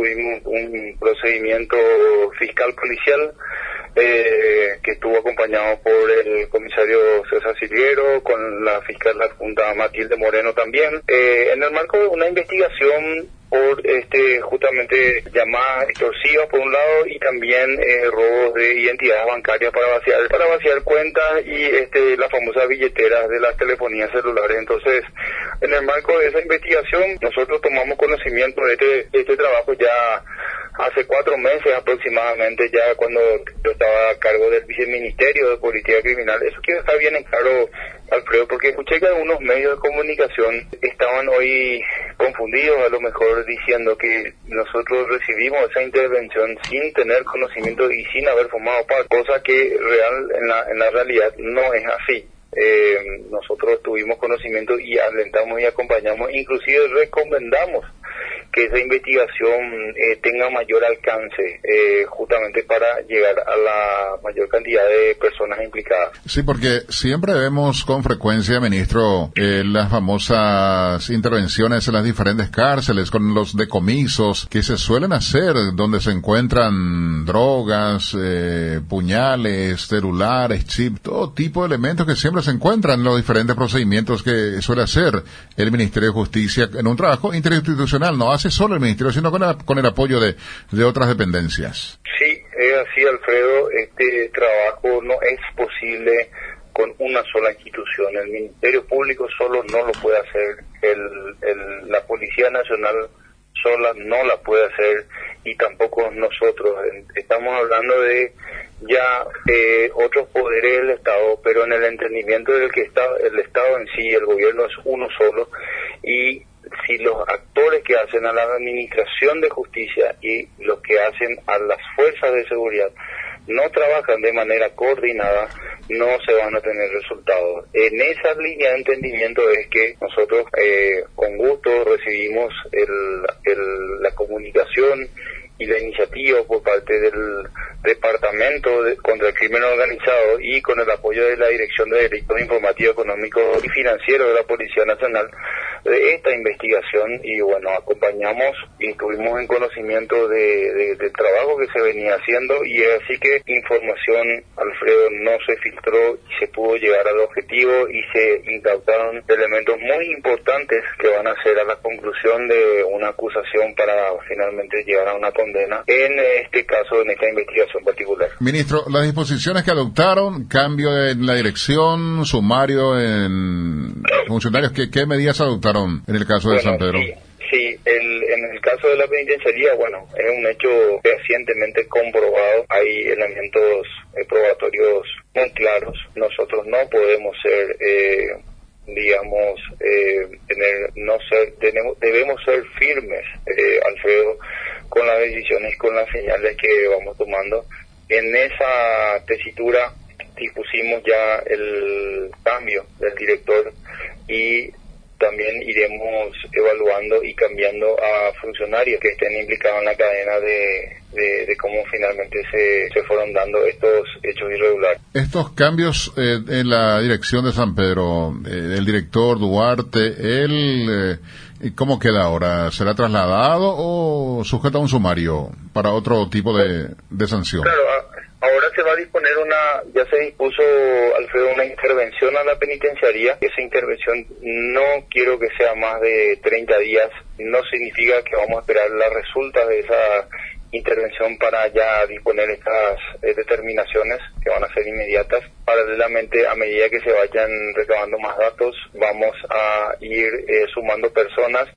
tuvimos un procedimiento fiscal policial que estuvo acompañado por el comisario César Silviero, con la fiscal adjunta Matilde Moreno también, en el marco de una investigación por justamente llamadas extorsivas por un lado y también robos de identidades bancarias para vaciar cuentas y las famosas billeteras de las telefonías celulares. Entonces, en el marco de esa investigación, nosotros tomamos conocimiento de este trabajo ya hace 4 meses aproximadamente, ya cuando yo estaba a cargo del Viceministerio de Política Criminal. Eso quiero estar bien en claro, Alfredo, porque escuché que algunos medios de comunicación estaban hoy confundidos, a lo mejor diciendo que nosotros recibimos esa intervención sin tener conocimiento y sin haber formado parte, cosa que en la realidad no es así. Nosotros tuvimos conocimiento y alentamos y acompañamos, inclusive recomendamos que esa investigación tenga mayor alcance, justamente para llegar a la mayor cantidad de personas implicadas. Sí, porque siempre vemos con frecuencia, ministro, las famosas intervenciones en las diferentes cárceles con los decomisos que se suelen hacer, donde se encuentran drogas, puñales, celulares, chips, todo tipo de elementos que siempre se encuentran en los diferentes procedimientos que suele hacer el Ministerio de Justicia en un trabajo interinstitucional. No hace solo el Ministerio, sino con el apoyo de otras dependencias. Sí, es así, Alfredo. Este trabajo no es posible con una sola institución. El Ministerio Público solo no lo puede hacer. La Policía Nacional sola no la puede hacer, y tampoco nosotros. Estamos hablando de ya otros poderes del Estado, pero en el entendimiento del que el Estado en sí, el gobierno es uno solo, y si los actores que hacen a la administración de justicia y los que hacen a las fuerzas de seguridad no trabajan de manera coordinada, no se van a tener resultados. En esa línea de entendimiento es que nosotros con gusto recibimos la comunicación y la iniciativa por parte del Departamento contra el Crimen Organizado y con el apoyo de la Dirección de Delitos Informativos, Económicos y Financieros de la Policía Nacional de esta investigación, y bueno, acompañamos y estuvimos en conocimiento del trabajo que se venía haciendo, y es así que información, Alfredo, no se filtró y se pudo llegar al objetivo y se incautaron elementos muy importantes que van a ser a la conclusión de una acusación para finalmente llegar a una condena en este caso, en esta investigación particular. Ministro, las disposiciones que adoptaron, cambio en la dirección, sumario en funcionarios, ¿qué medidas adoptaron en el caso de San Pedro? Sí, en el caso de la penitenciaría, bueno, es un hecho recientemente comprobado, hay elementos probatorios muy claros. Nosotros no podemos ser, debemos ser firmes, Alfredo, con las decisiones y con las señales que vamos tomando. En esa tesitura dispusimos ya el cambio del director, y también iremos evaluando y cambiando a funcionarios que estén implicados en la cadena de cómo finalmente se fueron dando estos hechos irregulares. Estos cambios en la dirección de San Pedro, el director Duarte, ¿cómo queda ahora? ¿Será trasladado o sujeto a un sumario para otro tipo de sanción? Claro, ahora se va a disponer ya se dispuso, Alfredo, una intervención a la penitenciaría. Esa intervención no quiero que sea más de 30 días, no significa que vamos a esperar las resultas de esa intervención para ya disponer estas determinaciones que van a ser inmediatas. Paralelamente, a medida que se vayan recabando más datos, vamos a ir sumando personas